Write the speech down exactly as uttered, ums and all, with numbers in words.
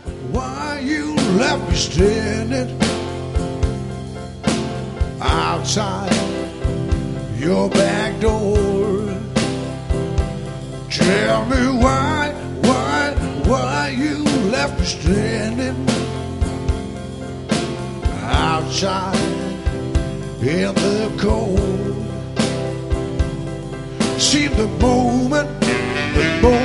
why you left me standing outside your back door. Tell me why, why, why you left me standing outside in the cold. See the moment, the moment